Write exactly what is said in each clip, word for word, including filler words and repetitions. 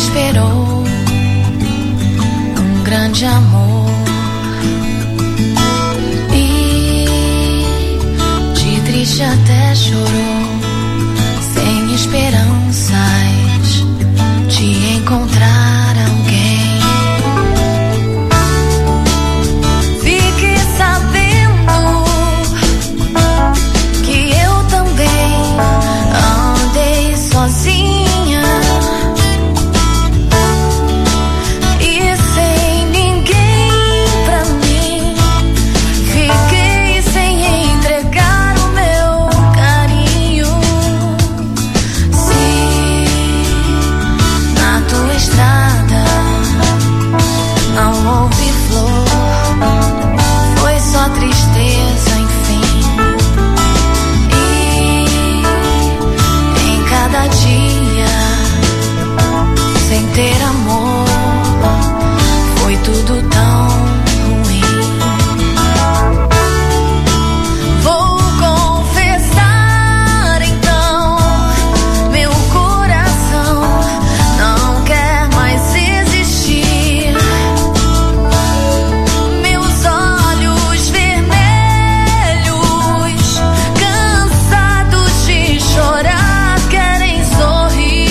esperou um grande amor e de triste até chorou, sem esperanças de encontrar alguém. Fique sabendo que eu também andei sozinha e sem ninguém pra mim. Fiquei sem entregar o meu carinho. Se na tua estrada não houve flor, foi só tristeza, enfim. E em cada dia sem ter amor, foi tudo tão ruim. Vou confessar então, meu coração não quer mais existir. Meus olhos vermelhos, cansados de chorar, querem sorrir.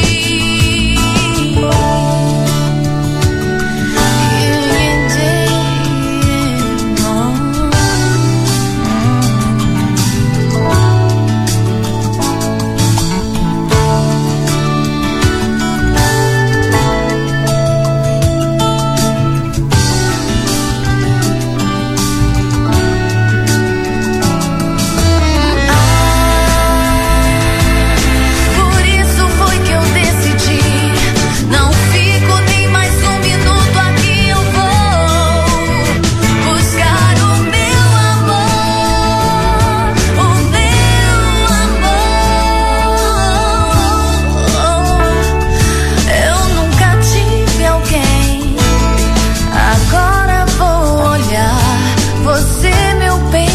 Por isso foi que eu decidi, não fico nem mais um minuto aqui. Eu vou buscar o meu amor, o meu amor. Eu nunca tive alguém, agora vou olhar você, meu bem.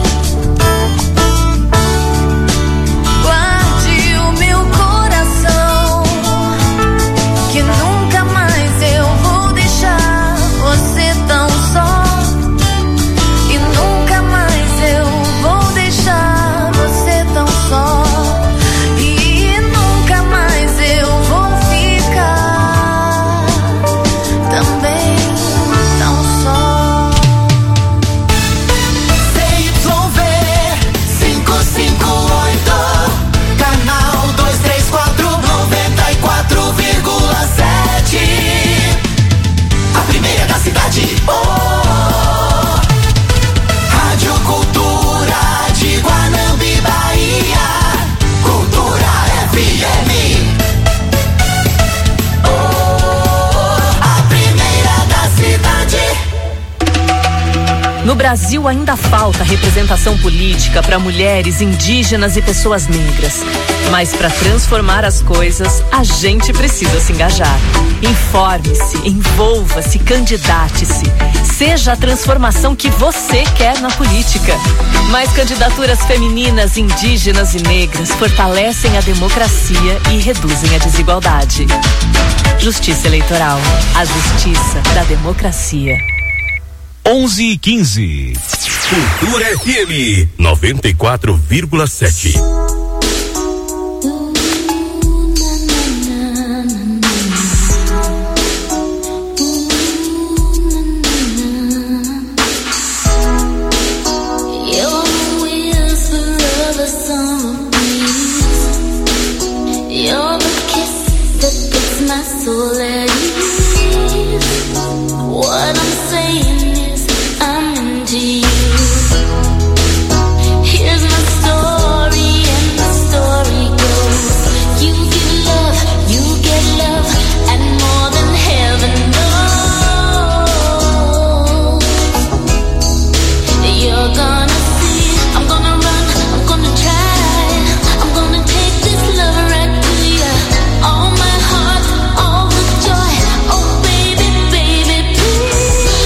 Guarde o meu coração, que nunca mais eu vou deixar você tão só. E nunca mais eu vou deixar você tão só. E nunca mais eu vou ficar também tão só. C Y V quinhentos e cinquenta e oito, canal duzentos e trinta e quatro, noventa e quatro vírgula sete. A primeira da cidade. Oh, Rádio Cultura de Guanambi, Bahia. Cultura F M. Oh, a primeira da cidade. No Brasil ainda falta representação política para mulheres, indígenas e pessoas negras. Mas para transformar as coisas, a gente precisa se engajar. Informe-se, envolva-se, candidate-se. Seja a transformação que você quer na política. Mais candidaturas femininas, indígenas e negras fortalecem a democracia e reduzem a desigualdade. Justiça Eleitoral, a justiça da democracia. onze e quinze. Cultura F M noventa e quatro vírgula sete. You're the whisper of a summer breeze. You're the kiss that puts my soul at ease. What I'm saying is I'm into you. Here's my story and the story goes. You give love, you get love, and more than heaven knows. You're gonna see, I'm gonna run, I'm gonna try, I'm gonna take this love right to ya. All my heart, all the joy, oh baby, baby, please.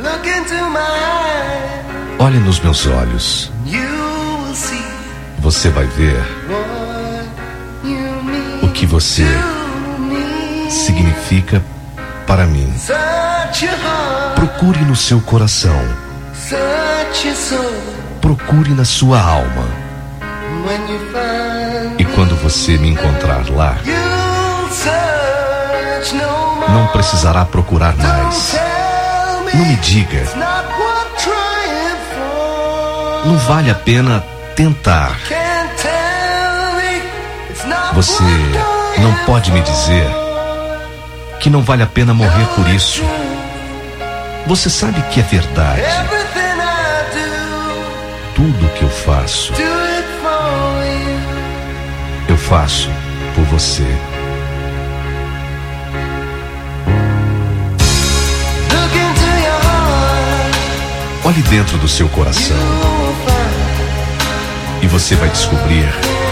Olhe nos meus olhos. Você vai ver o que você significa para mim. Procure no seu coração. Procure na sua alma. E quando você me encontrar lá, não precisará procurar mais. Não me diga. Não vale a pena tentar. Você não pode me dizer que não vale a pena morrer por isso. Você sabe que é verdade. Tudo que eu faço, eu faço por você. Olhe dentro do seu coração e você vai descobrir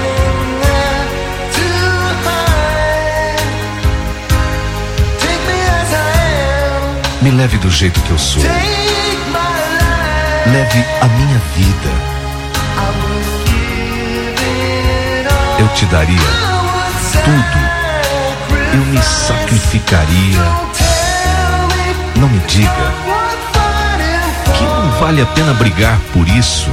me leve do jeito que eu sou. Leve a minha vida. Eu te daria tudo. Eu me sacrificaria. Não me diga que não vale a pena brigar por isso.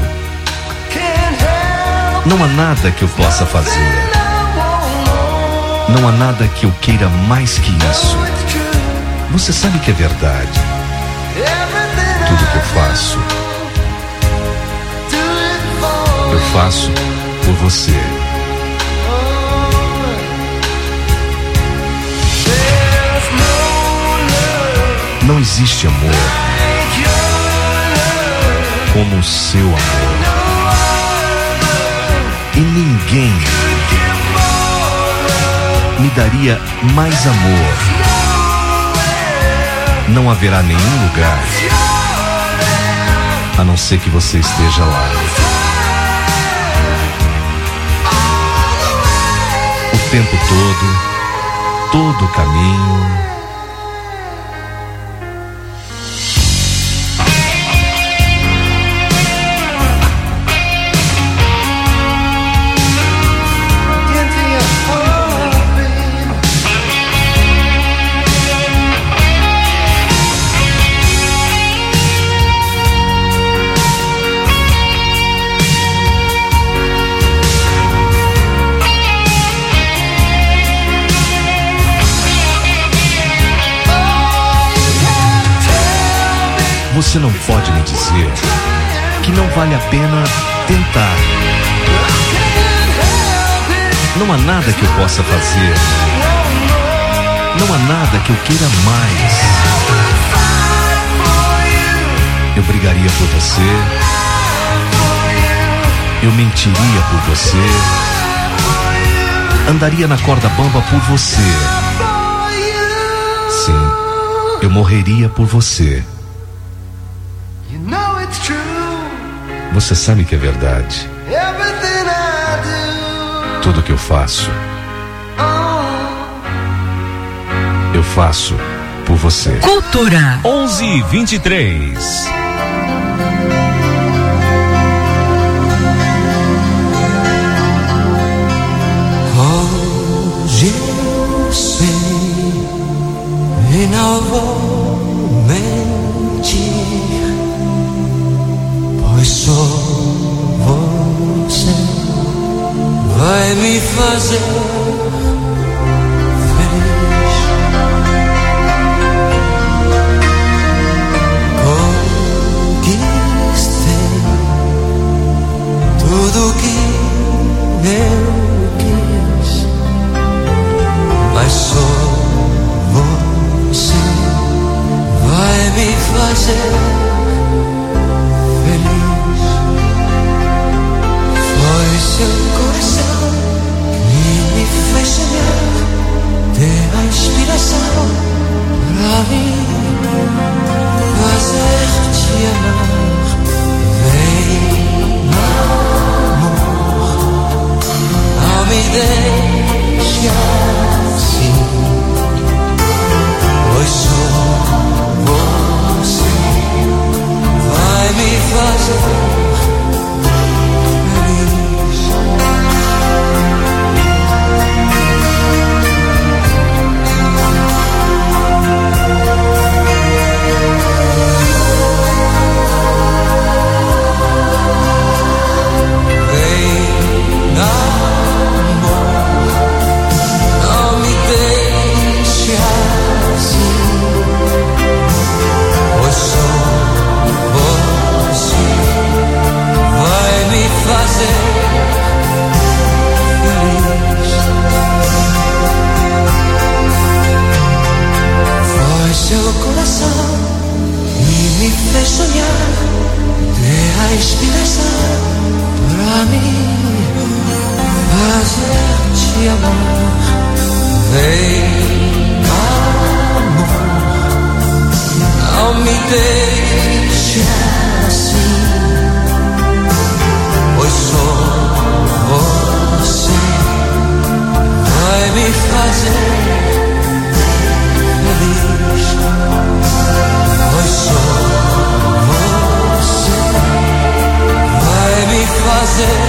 Não há nada que eu possa fazer. Não há nada que eu queira mais que isso. Você sabe que é verdade. Tudo que eu faço, eu faço por você. Não existe amor como o seu amor. E ninguém me daria mais amor. Não haverá nenhum lugar a não ser que você esteja lá. O tempo todo, todo o caminho. Você não pode me dizer que não vale a pena tentar. Não há nada que eu possa fazer. Não há nada que eu queira mais. Eu brigaria por você. Eu mentiria por você. Andaria na corda bamba por você. Sim, eu morreria por você. Você sabe que é verdade. Tudo que eu faço, eu faço por você. Cultura onze e vinte e três. Hoje eu sei e não vou mentir, pois só você vai me fazer feliz. Conquistei tudo que eu quis, mas só você vai me fazer feliz. Foi seu coração que me fez sonhar, ter a inspiração pra mim fazer te amar. Vem, amor, não me deixe assim, pois só você seu coração e me fez sonhar, ter a inspiração pra mim fazer-te amar. Vem, amor, não me deixe assim, pois só você vai me fazer feliz, pois só você vai me fazer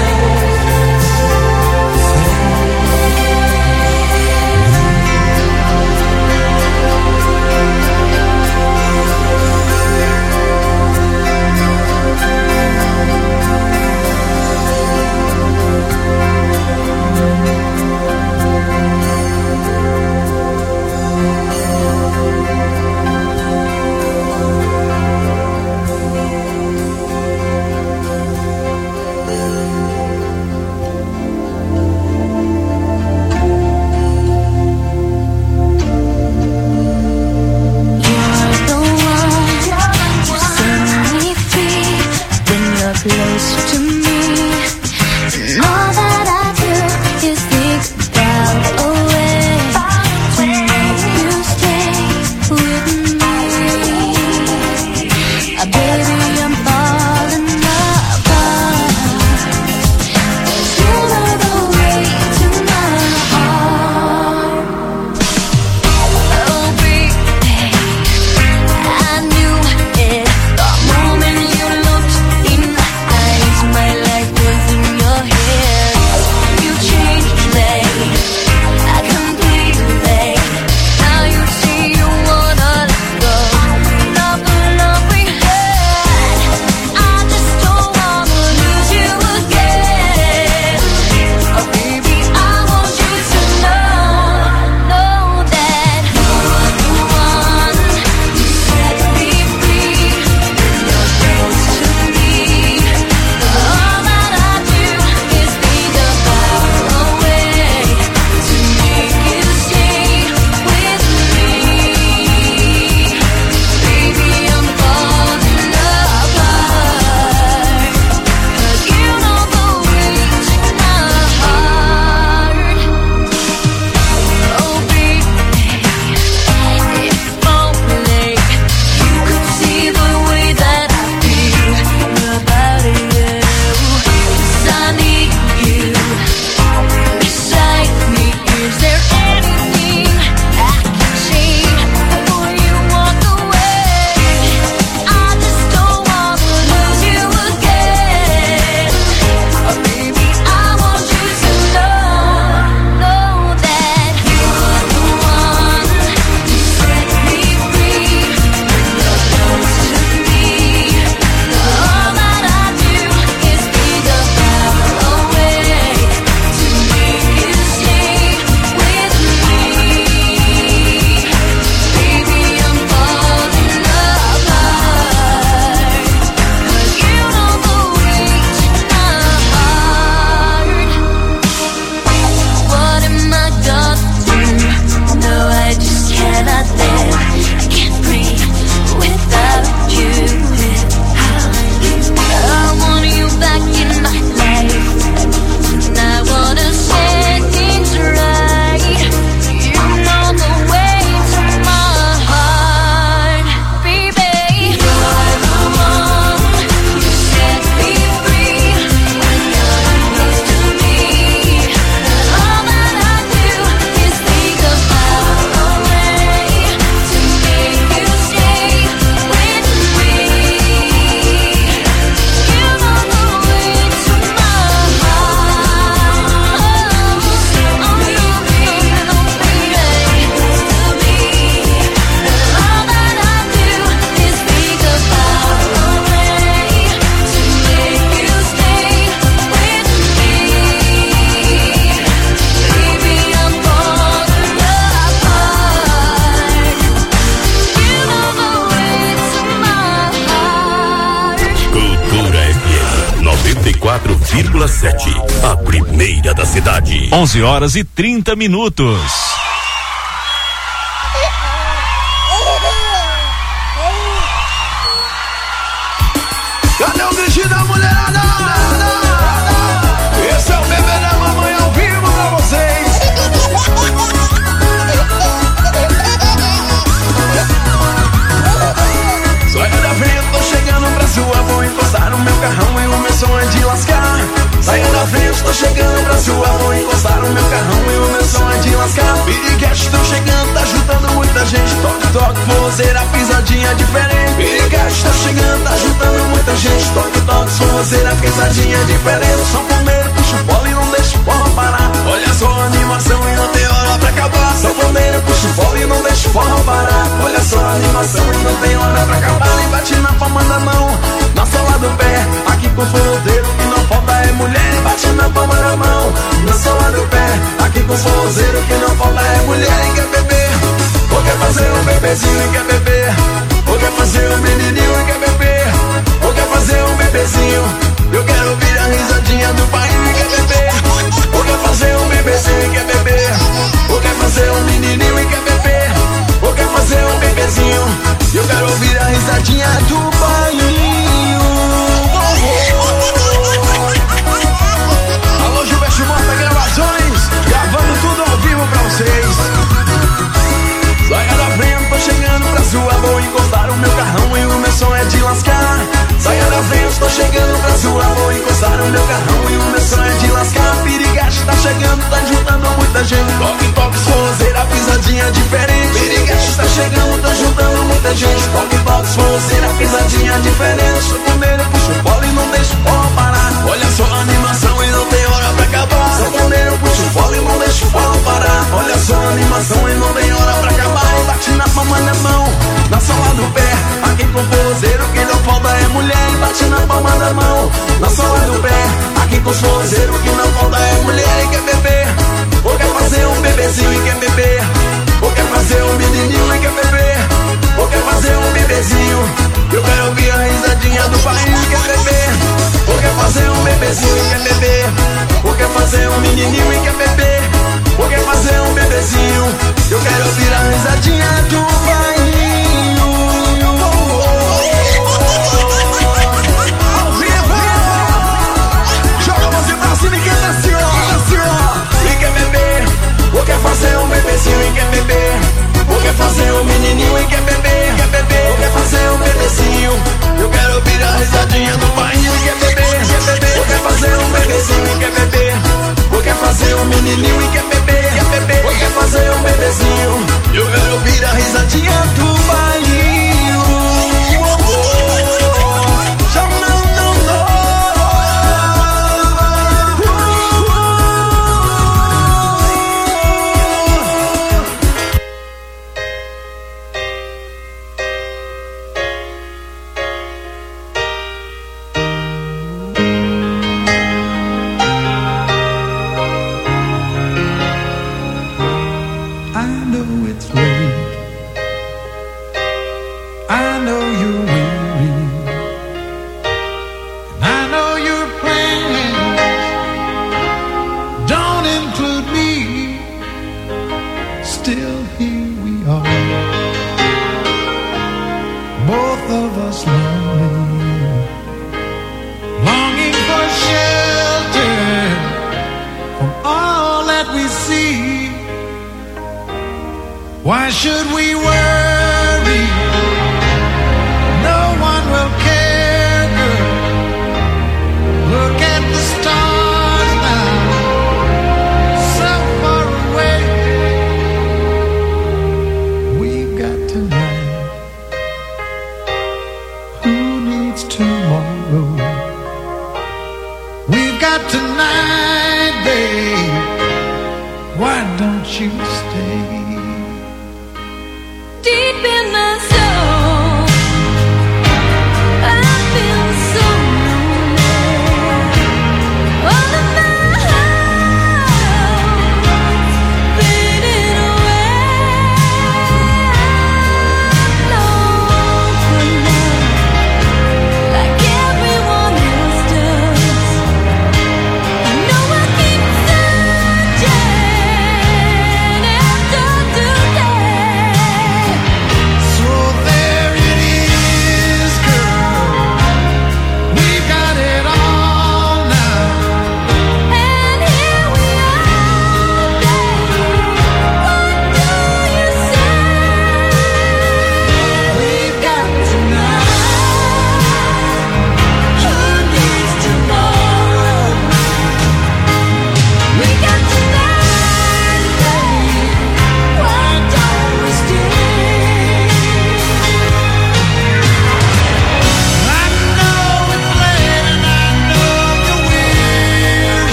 quatro vírgula sete, a primeira da cidade. onze horas e trinta minutos. Piriguete estão chegando, tá juntando muita gente. Toque, toque, forrozeira, pisadinha diferente. Piriguete está chegando, tá juntando muita gente. Toque, toque, forrozeira, pisadinha diferente. Sanfoneiro, puxa o bola e não deixa o forró parar. Olha só a animação e não tem hora pra acabar. Sanfoneiro, puxa o bola e não deixa o forró parar. Olha só a animação e não tem hora pra acabar. E bate na palma da mão, na sola do pé. Aqui com o forrozeiro que não falta é mulher. E bate na palma da mão, na sola do pé. Aqui com o forrozeiro que não falta é mulher. E quer beber, ou quer fazer um bebezinho e quer beber. Ou quer fazer um menininho e quer beber. Ou quer fazer um bebezinho. Eu quero ouvir a risadinha do pai e quer beber. Ou quer fazer um bebezinho e quer beber. Ou quer fazer um menininho e quer beber. Ou quer fazer um bebezinho. Eu quero ouvir a risadinha do pai. Alô, Gilberto Mota Gravações, gravando tudo ao vivo pra vocês. Saia da frente, tô chegando pra sua. Vou encostar o meu carrão e o meu som é de lascar. Saia da frente, tô chegando pra sua. Vou encostar o meu carrão e o meu som é de lascar. Piriguete tá chegando, tá juntando muita gente. Toque, toque, forrozeira, pisadinha diferente. Piriguete tá chegando, tá juntando muita gente. Toque, toque, forrozeira, pisadinha diferente. Sanfoneiro, puxa o bola e não deixa o forró parar. Olha só a animação e não tem hora pra acabar. Sanfoneiro, puxa o bola e não deixa o forró parar. Olha só a animação e não tem hora pra acabar. E bate na palma da mão, na sola do pé. Aqui com o forrozeiro que não falta é mulher. E bate na palma da mão, na sola do pé. Aqui com os forrozeiros que não falta é mulher. E quer beber, ou quer fazer um bebezinho e quer beber. Ou quer fazer um menininho e quer beber. Ou quer fazer um bebezinho. Eu quero ouvir a risadinha do pai e quer beber. Ou quer fazer um bebezinho e quer beber. Ou quer fazer um menininho e quer beber. Ou quer fazer um bebezinho. Eu quero ouvir a risadinha do pai. Ao vivo, joga você pra cima e canta assim, ó, assim, ó. E quer beber, ou quer fazer um bebezinho e quer beber. Ou quer fazer um menininho e quer beber, quer beber. Ou quer fazer um bebezinho. Eu quero ouvir a risadinha do pai e quer beber, quer beber. Ou quer fazer um bebezinho e quer beber. Ou quer fazer um menininho e quer beber, quer beber. Ou quer fazer um bebezinho. Eu quero ouvir a risadinha do pai.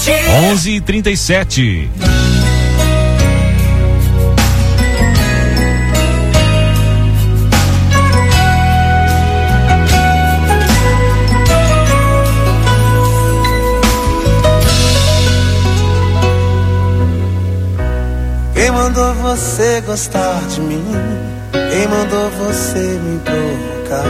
sete. onze e trinta e sete. Quem mandou você gostar de mim? Quem mandou você me provocar?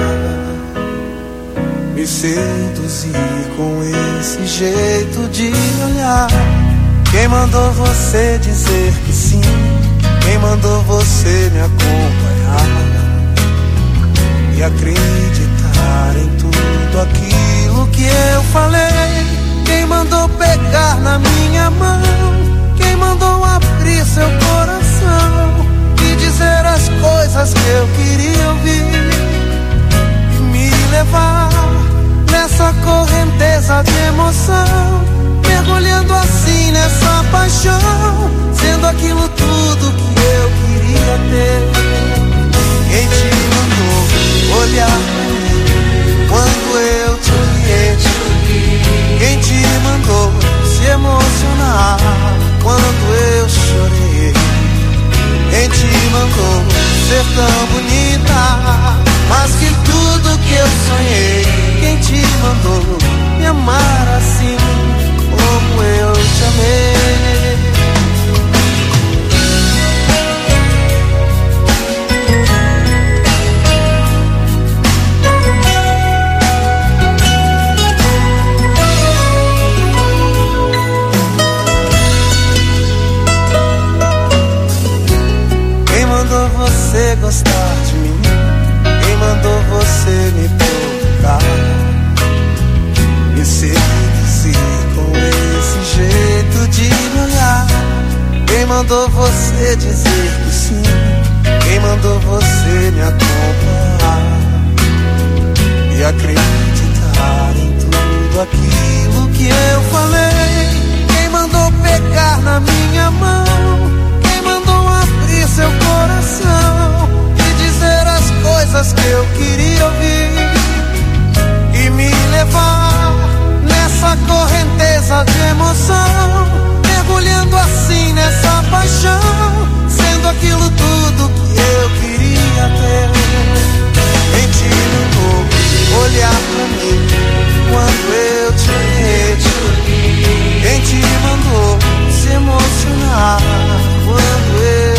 Me seduzir com esse jeito de olhar? Quem mandou você dizer que sim? Quem mandou você me acompanhar? E acreditar em tudo aquilo que eu falei? Quem mandou pegar na minha mão? Quem mandou abrir seu coração e dizer as coisas que eu queria ouvir e me levar nessa correnteza de emoção, mergulhando assim nessa paixão, sendo aquilo tudo que eu queria ter? Quem te mandou olhar pra mim quando eu te olhei? Quem te mandou se emocionar quando eu chorei? Quem te mandou ser tão bonita, mas que tudo que eu sonhei? Quem te mandou me amar assim como eu te amei? Você gostar de mim? Quem mandou você me provocar? Me seduzir com esse jeito de me olhar? Quem mandou você dizer que sim? Quem mandou você me acompanhar e acreditar em tudo aquilo que eu falei? Quem mandou pegar na minha mão? Seu coração e dizer as coisas que eu queria ouvir e me levar nessa correnteza de emoção, mergulhando assim nessa paixão, sendo aquilo tudo que eu queria ter. Quem te mandou olhar pra mim quando eu te olhei? Quem te mandou se emocionar quando eu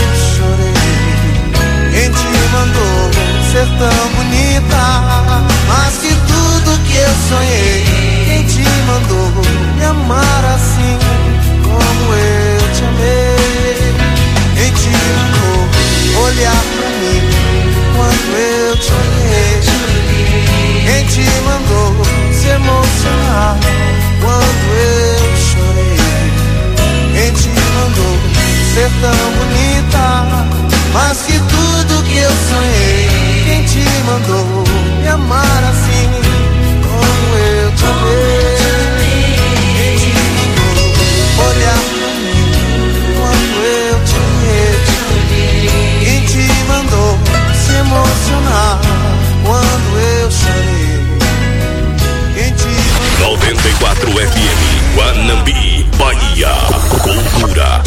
quem te mandou ser tão bonita, mas que tudo que eu sonhei? Quem te mandou me amar assim como eu te amei? Quem te mandou olhar pra mim quando eu te olhei? Quem te mandou se emocionar quando eu chorei? Quem te mandou ser tão bonita, mas que tudo que eu sonhei? Quem te mandou me amar assim como eu te amei? Quem te mandou olhar pra mim quando eu te olhei? Quem te mandou se emocionar quando eu chorei? Quem te mandou... noventa e quatro F M, Guanambi, Bahia, Cultura.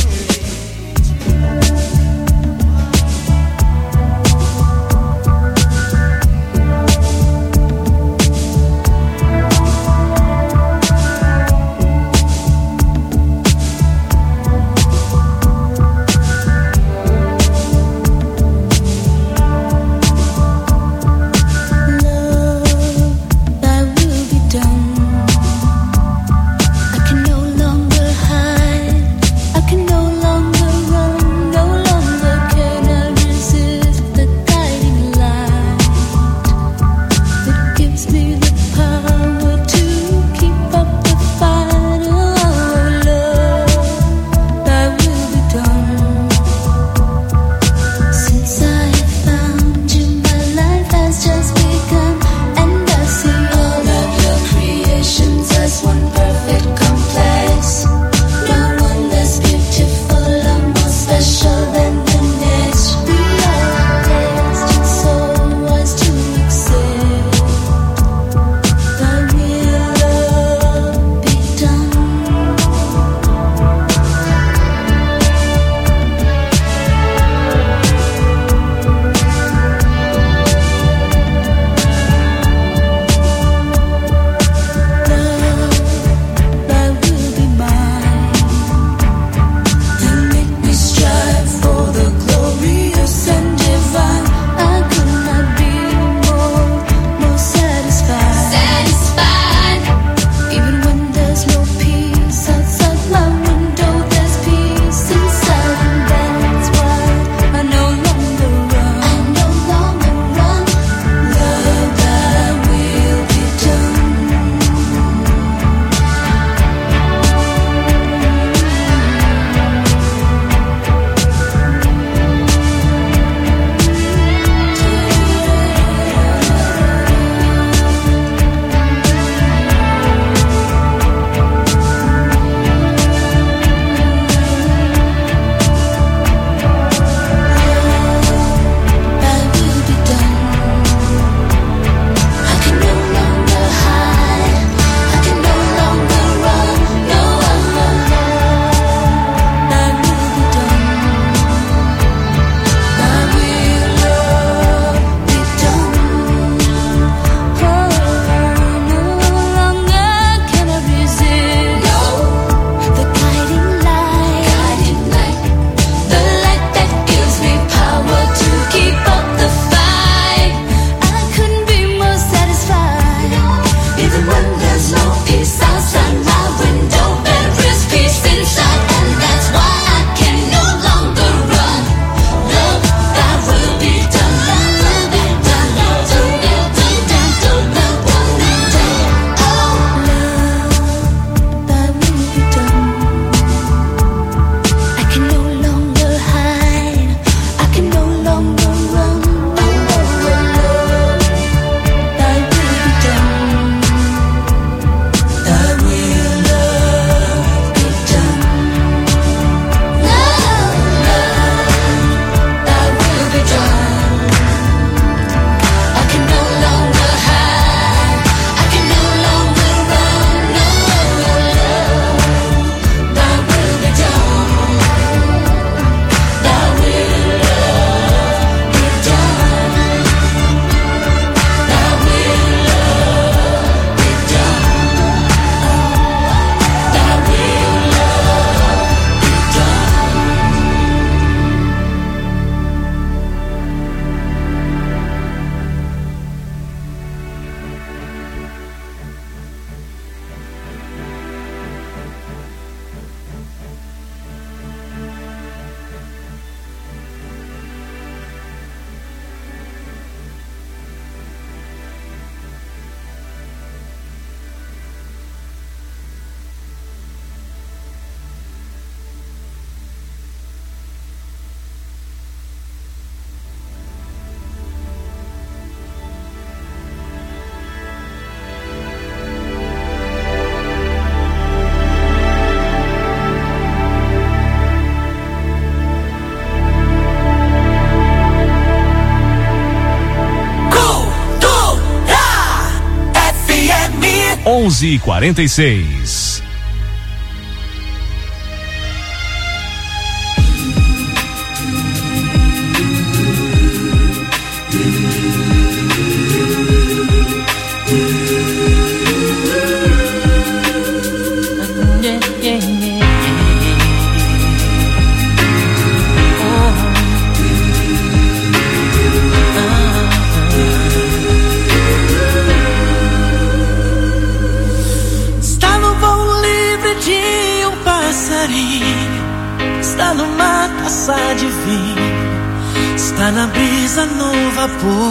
onze e quarenta e seis. Está no mar, taça de vinho, está na brisa no vapor,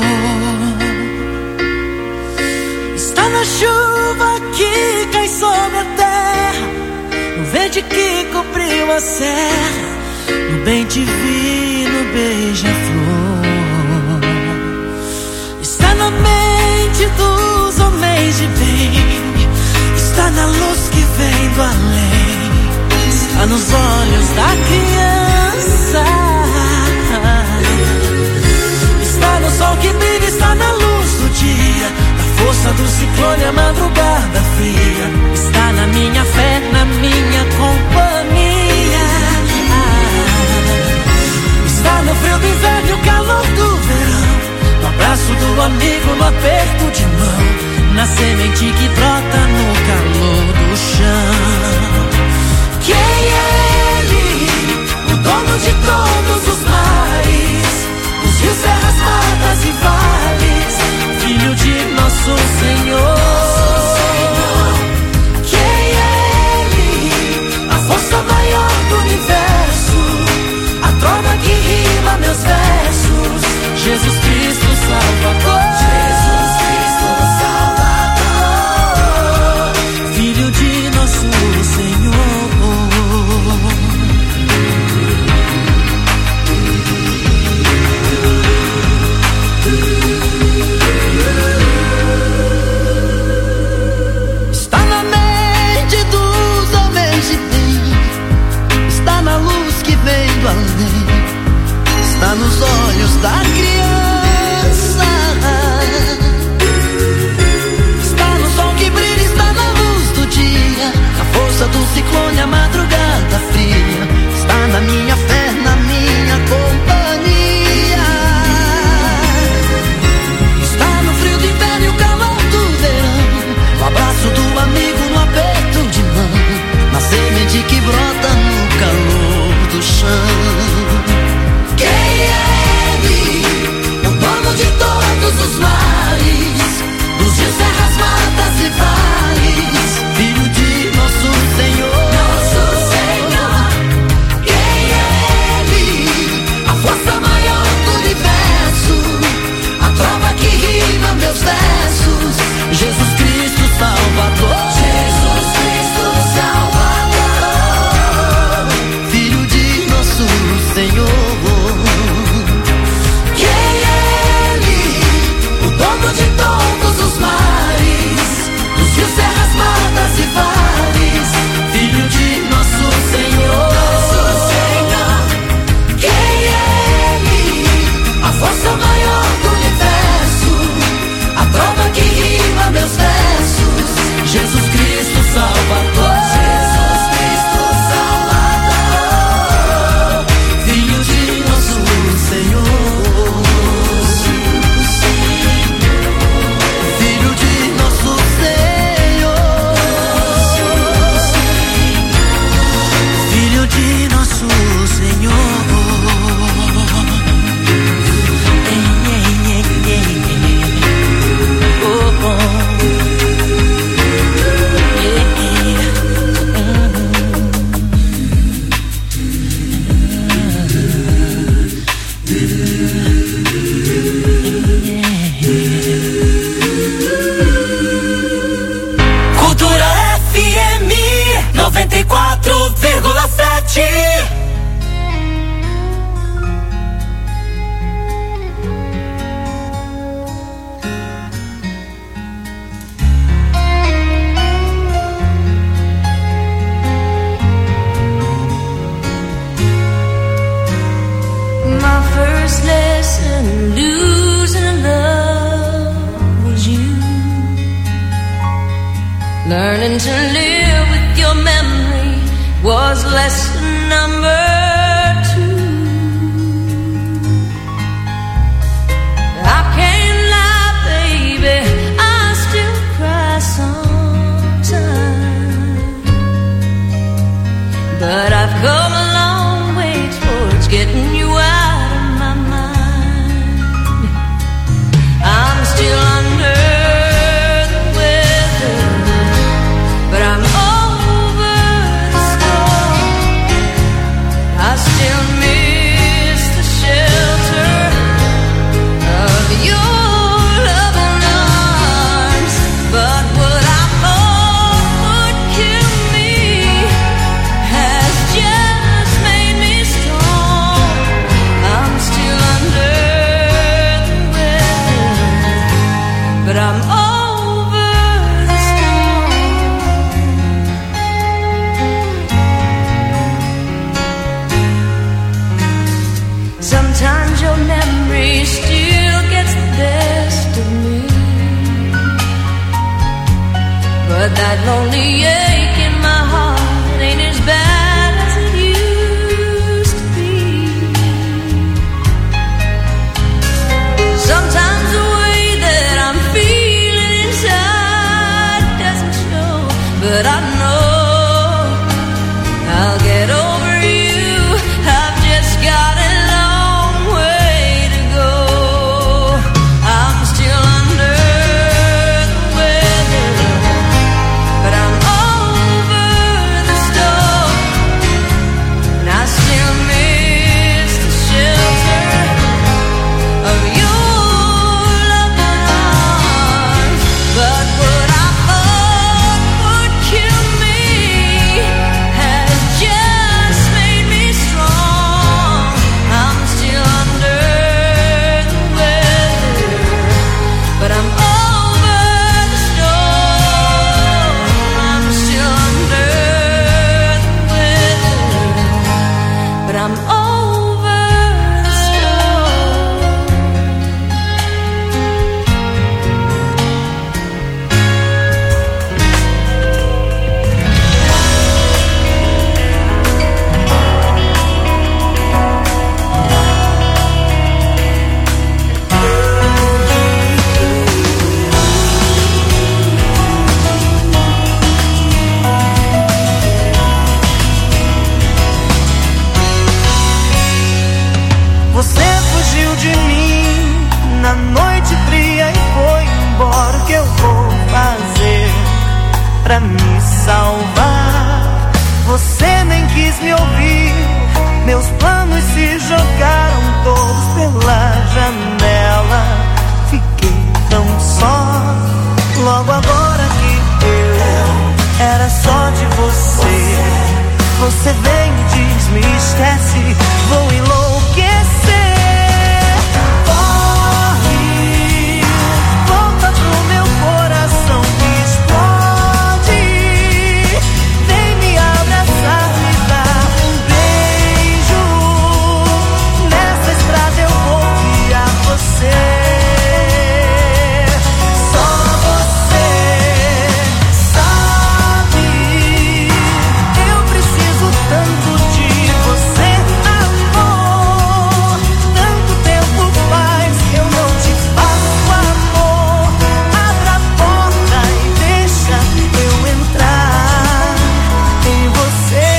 está na chuva que cai sobre a terra, no verde que cobriu a serra, no bem divino beija-flor. Está na mente dos homens de bem, está na luz que vem do além, está nos olhos da criança, está no sol que brilha, está na luz do dia, na força do ciclone, a madrugada fria, está na minha fé, na minha companhia, está no frio do inverno e o calor do verão, no abraço do amigo, no aperto de mão, na semente que brota no calor do chão. Quem é Ele, o dono de todos os mares, os rios, serras, matas e vales, Filho de nosso Senhor. Quem é Ele, a força maior do universo, a trova que rima meus versos, Jesus Cristo Salvador. Jesus Cristo Salvador, Filho de nosso Senhor. Está na mente dos homens de bem, está na luz que vem do além, está nos olhos da criança, está no sol que brilha, está na luz do dia, na força do ciclone, a madrugada fria, está na minha fé, na minha companhia, está no frio do inverno e o calor do verão, no abraço do amigo, no aperto de mão, na semente que brota no calor do chão. Quem é Ele, o dono de todos os mares, dos rios, serras, matas e vales, Filho de nosso Senhor. Nosso Senhor. Quem é Ele, a força maior do universo, a trova que rima meus versos, Jesus Cristo Salvador. Jesus Cristo Salvador, Filho de nosso Senhor. De todos os mares, dos rios, serras, matas e vales, Filho de nosso Senhor. Nosso Senhor. Quem é Ele, a força maior do universo, a trova que rima meus versos, Jesus Cristo Salvador. Jesus Cristo Salvador, Filho de nosso Senhor. De nosso Senhor. Ei, ei, ei, ei. Oh, oh. Ei, ei. Cultura F M noventa e quatro vírgula sete. My first lesson, losing love, was you. Learning to live with your memory was lesson number two. I can't lie, baby, I still cry sometimes, but I've come a long way towards getting you out of my mind. I'm still under that lonely ache in my heart ain't as bad as it used to be. Sometimes the way that I'm feeling inside doesn't show, but I know I'll get over you. I've just got a long way to go. I'm still under pra me salvar. Você nem quis me ouvir, meus planos se jogaram todos pela janela. Fiquei tão só, logo agora que eu era só de você. Você vem e diz, me esquece, vou enlouquecer. Corre, volta pro meu coração que explode. Vem me abraçar, me dar um beijo. Nessa estrada eu vou guiar você. Só você sabe, eu preciso tanto de você, amor. Tanto tempo faz que eu não te faço amor. Abra a porta e deixa eu entrar em você.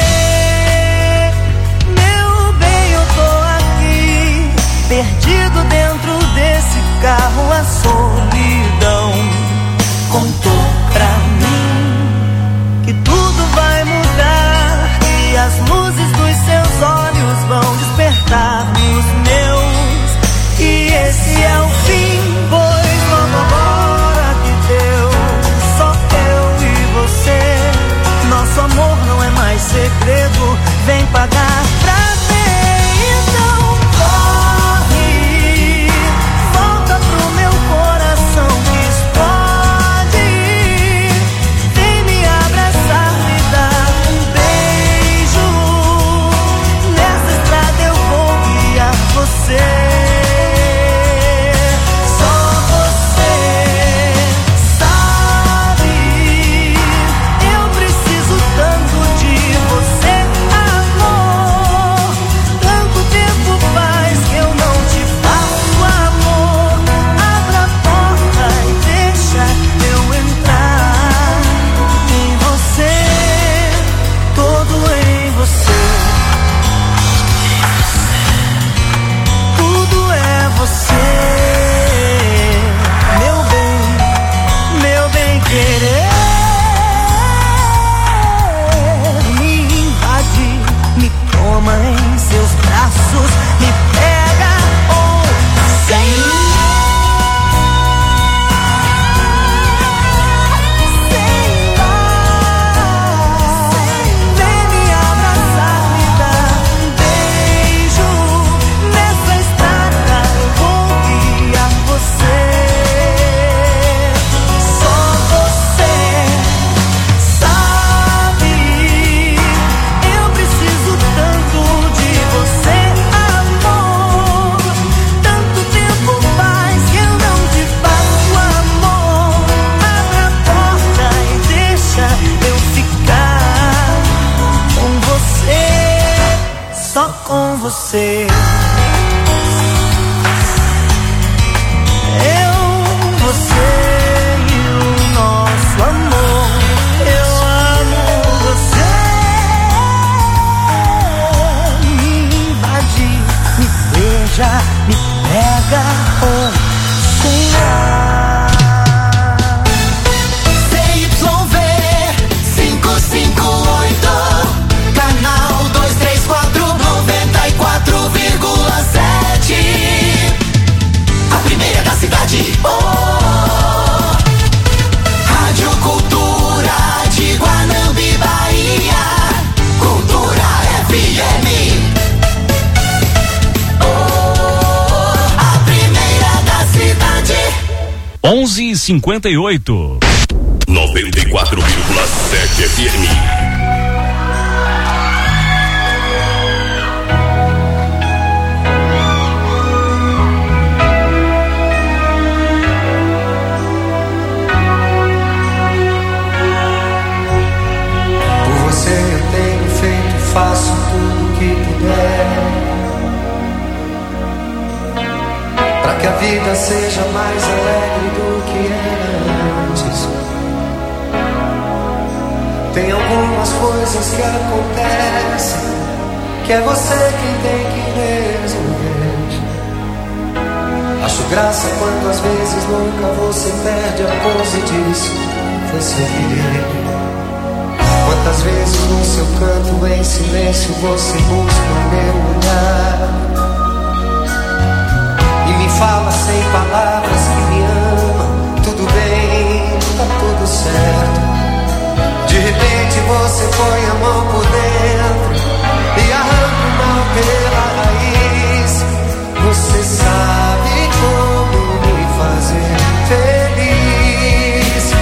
Meu bem, eu tô aqui, perdido dentro desse carro. A solidão contou pra mim que tudo vai mudar e as luzes dos seus olhos vão despertar nos meus. E esse é o fim, pois logo agora que deu só eu e você. Nosso amor não é mais segredo, vem pagar pra ver. Então corre, volta pro meu coração já me pega com sem ar. C Y V cinco cinco oito, canal duzentos e trinta e quatro, noventa e quatro vírgula sete. A primeira da cidade. Oh, Rádio Cultura de Guanambi, Bahia. Cultura F M. Oh, a primeira da cidade. onze e cinquenta e oito. noventa e quatro vírgula sete F M. Faço tudo que puder pra que a vida seja mais alegre do que era antes. Tem algumas coisas que acontecem que é você quem tem que resolver. Acho graça quando às vezes nunca você perde a pose e diz foi sem querer. Quantas vezes no seu canto em silêncio você busca o meu olhar e me fala sem palavras que me ama. Tudo bem, tá tudo certo. De repente você põe a mão por dentro e arranca o mal pela raiz. Você sabe como me fazer feliz.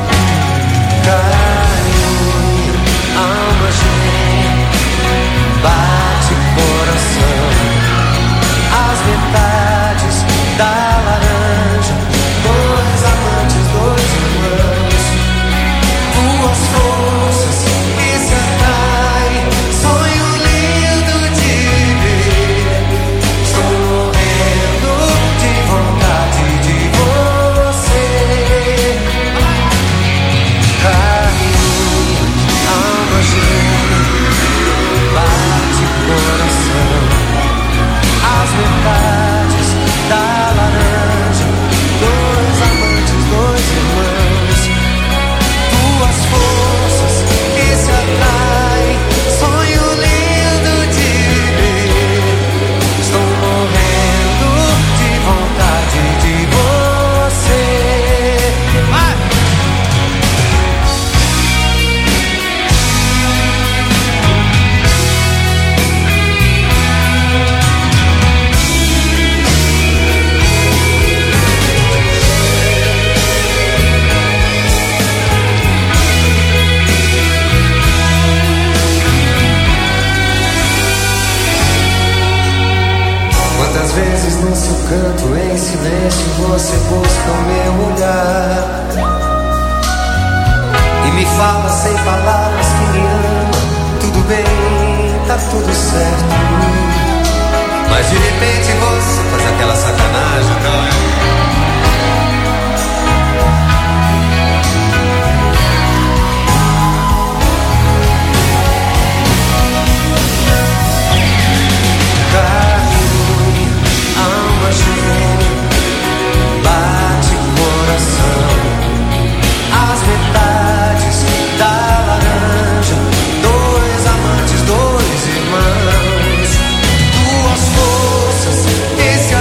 Carinho, alma gêmea, bate coração. As metades da laranja, dois amantes, dois irmãos. Duas forças que se atraem, sonho lindo de ver. Estou morrendo de vontade de você. Carinho, alma gêmea, bate coração. As metades da laranja, dois amantes, dois irmãos. Duas forças que se atraem, sonho lindo de ver. Estou morrendo de vontade de você. Vai! Quantas vezes no seu canto em silêncio você busca o meu olhar e me fala sem palavras que me ama. Tudo bem, tá tudo certo. Mas de repente você faz aquela sacanagem, não? Alma gêmea, bate coração. As metades da laranja, dois amantes, dois irmãos. Duas forças que se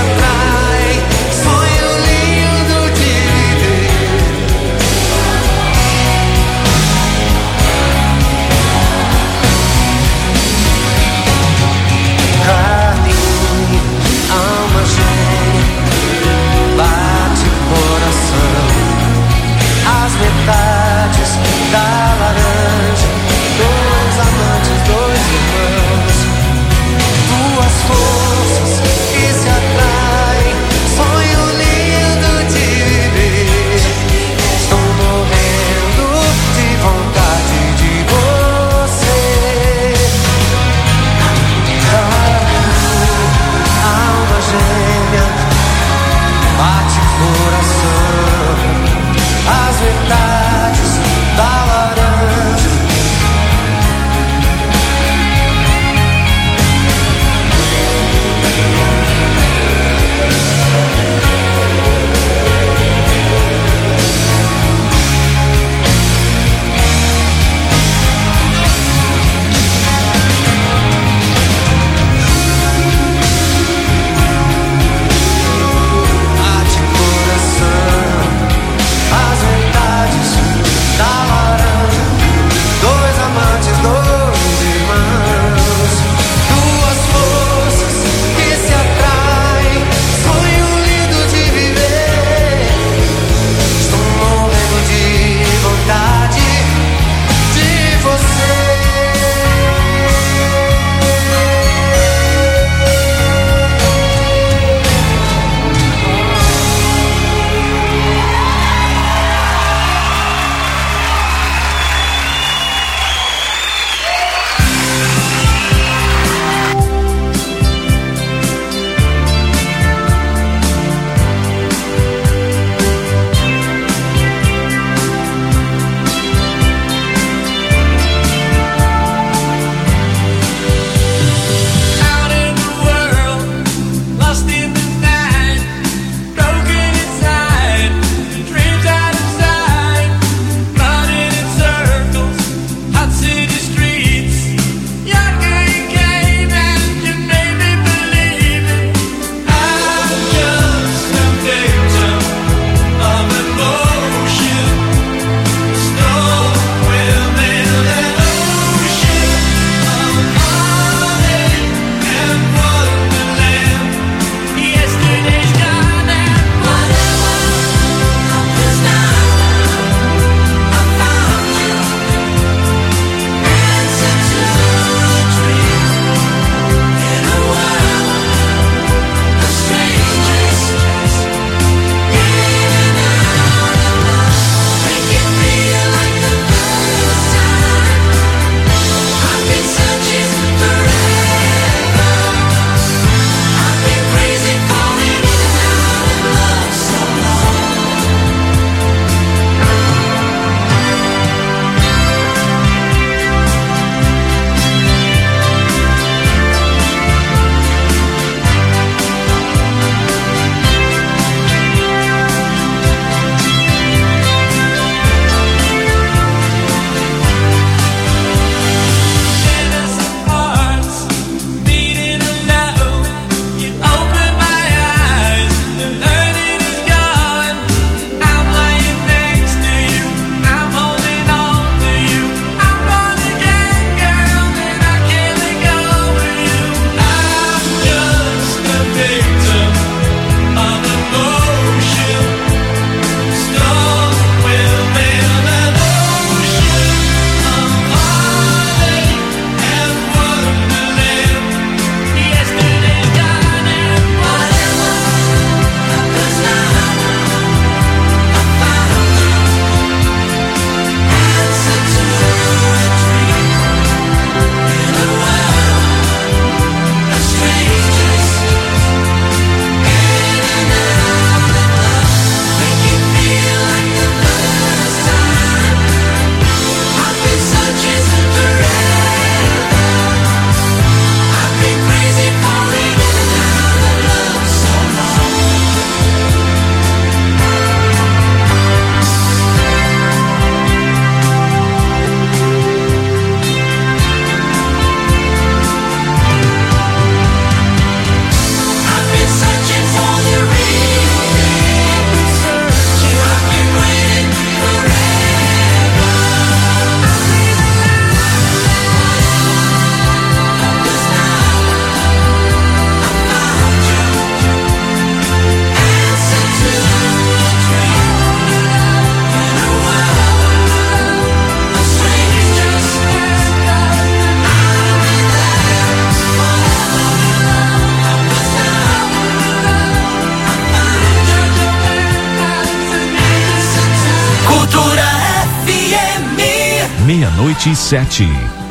meia-noite e sete.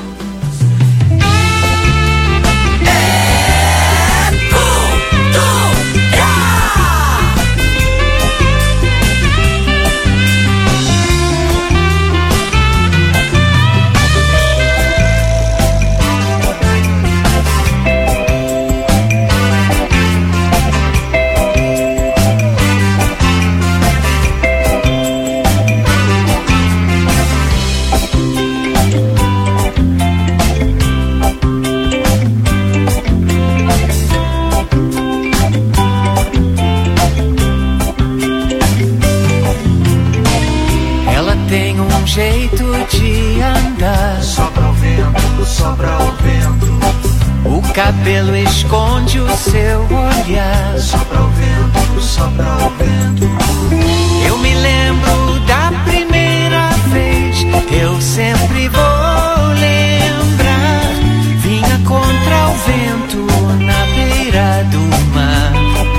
Jeito de andar, sopra o vento, sopra o vento. O cabelo esconde o seu olhar, sopra o vento, sopra o vento. Eu me lembro da primeira vez, eu sempre vou lembrar. Vinha contra o vento na beira do mar.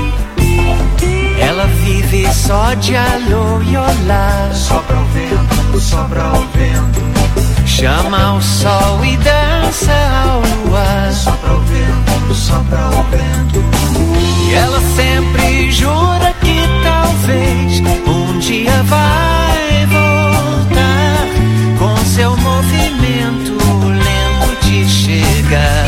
Ela vive só de alô e olá, sopra o vento, sopra o vento. Chama o sol e dança ao luar, sopra o vento, sopra o vento. E ela sempre jura que talvez um dia vai voltar, com seu movimento lento de chegar.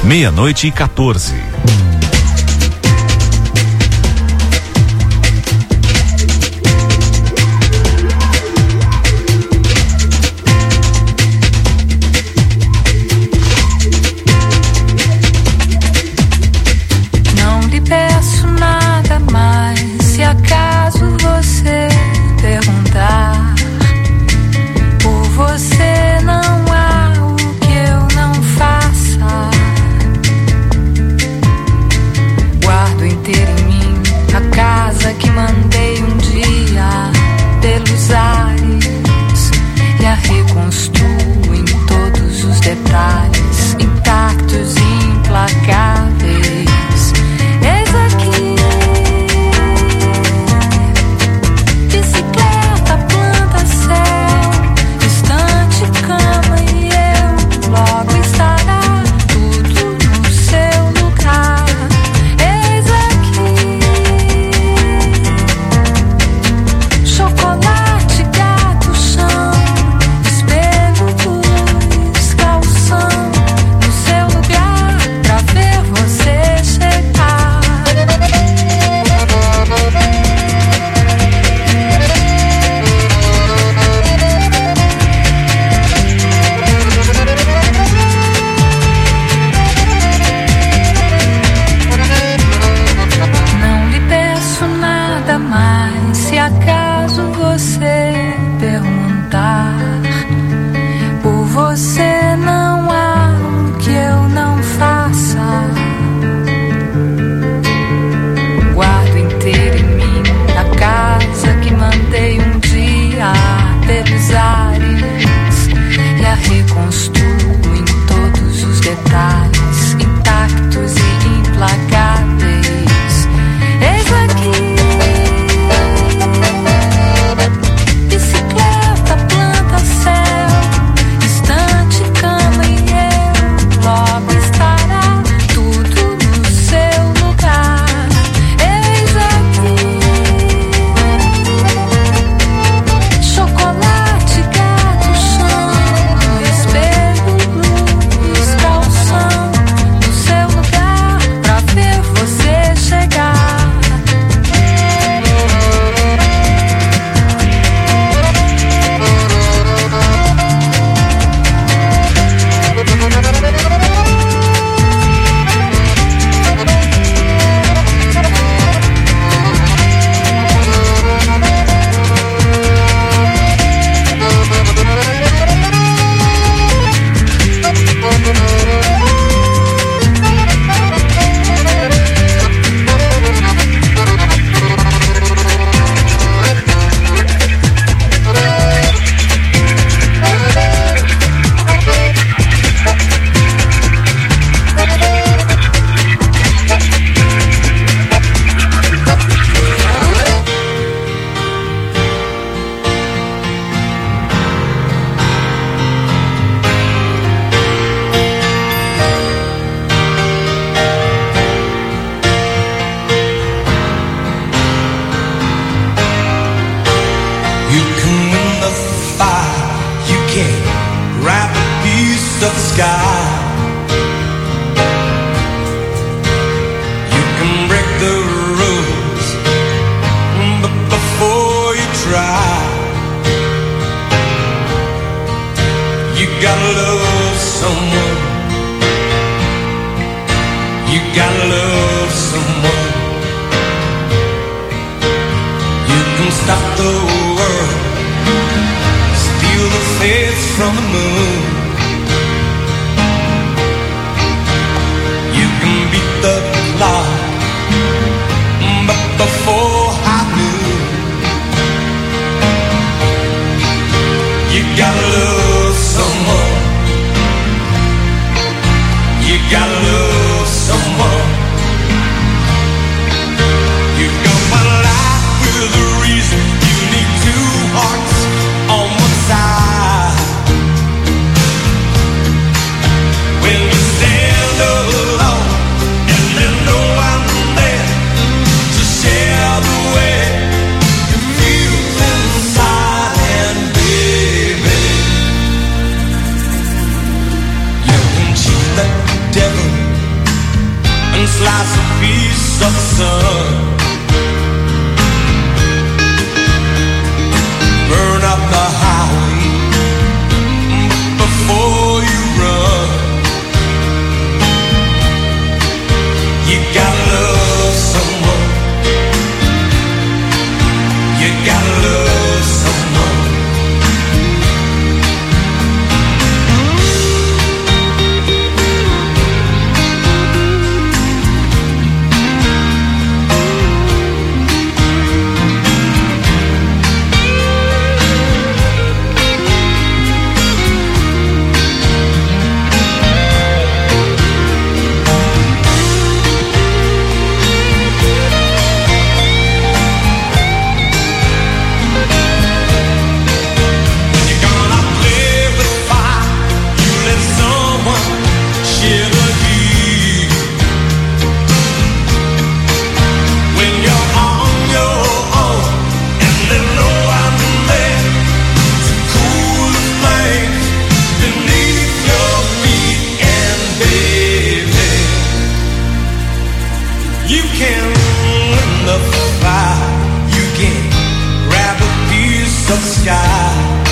meia-noite e quatorze. Não lhe peço nada mais, se acaso você perguntar. Por você não há o que eu não faça. Guardo inteiro em mim a casa que mandei um dia pelos ares e a reconstruo em todos os detalhes, intactos e implacáveis. Eis aqui bicicleta, planta, céu, estante, cama e eu. Logo estará tudo no seu lugar. Eis aqui chocolate, gato, chão, espelho, luz, calção, no seu lugar pra ver você chegar. Não lhe peço nada mais, se acaso você perguntar. Por você não há o que eu não faça. Guardo inteiro em mim a casa que mandei um dia pelos ares e a reconstruo em todos os detalhes, intactos e implacáveis. Eis aqui bicicleta, planta, céu, estante, cama e eu. Logo estará tudo no seu lugar. Eis aqui chocolate, gato, chão, espelho, luz, calção, no seu lugar pra ver você chegar. You can win the fight, you can't wrap a piece of the sky. You can break the rules, but before you try, you gotta love someone. You gotta love someone. You can stop the world, steal the faith from the moon. You can beat the clock, but before I knew, you gotta love someone. You gotta love someone. You got my life with a reason. You need two hearts on one side. When you stand alone and you know I'm there to share the last piece of the sun. Burn up the highway before you run. You gotta love someone. You gotta love someone. Of sky.